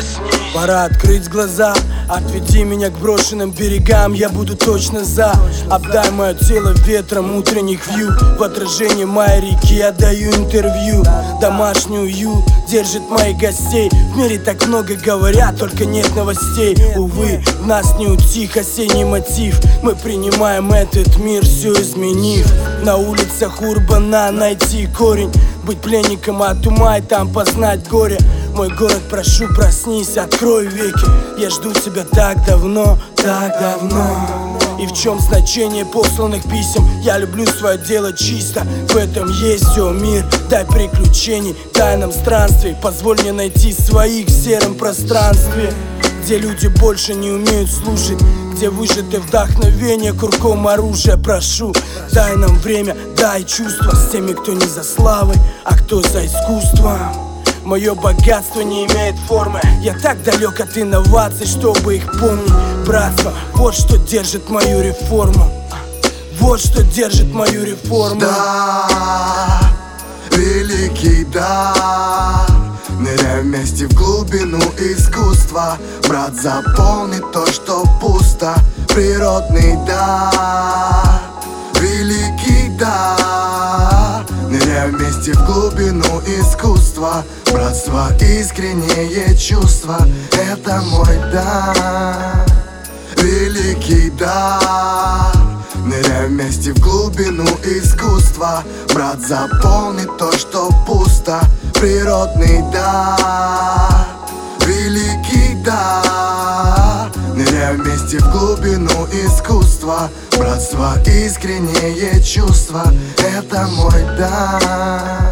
Пора открыть глаза, отведи меня к брошенным берегам. Я буду точно за. Обдай мое тело ветром утренних вью. В отражении моей реки я даю интервью. Домашний уют держит моих гостей. В мире так много говорят, только нет новостей. Увы, в нас не утих осенний мотив. Мы принимаем этот мир, все изменив. На улицах Урбана найти корень. Быть пленником от ума и там познать горе. Мой город, прошу, проснись, открой веки. Я жду тебя так давно, так давно. И в чем значение посланных писем? Я люблю свое дело чисто. В этом есть все, мир. Дай приключений, дай нам странствий. Позволь мне найти своих в сером пространстве, где люди больше не умеют слушать, где выжатое вдохновение, кругом оружие. Прошу, дай нам время, дай чувства с теми, кто не за славой, а кто за искусством. Мое богатство не имеет формы. Я так далек от инноваций, чтобы их помнить. Братство, вот что держит мою реформу. Вот что держит мою реформу. Да, великий дар. Ныряй вместе в глубину искусства. Брат, заполни то, что пусто. Природный дар, великий дар. Ныряй вместе в глубину искусства. Братство, искреннее чувство. Это мой дар, великий дар. Ныряй вместе в глубину искусства. Брат, заполни то, что пусто. Природный дар, великий дар. Ныряй вместе в глубину искусства. Братство, искреннее чувство. Это мой дар.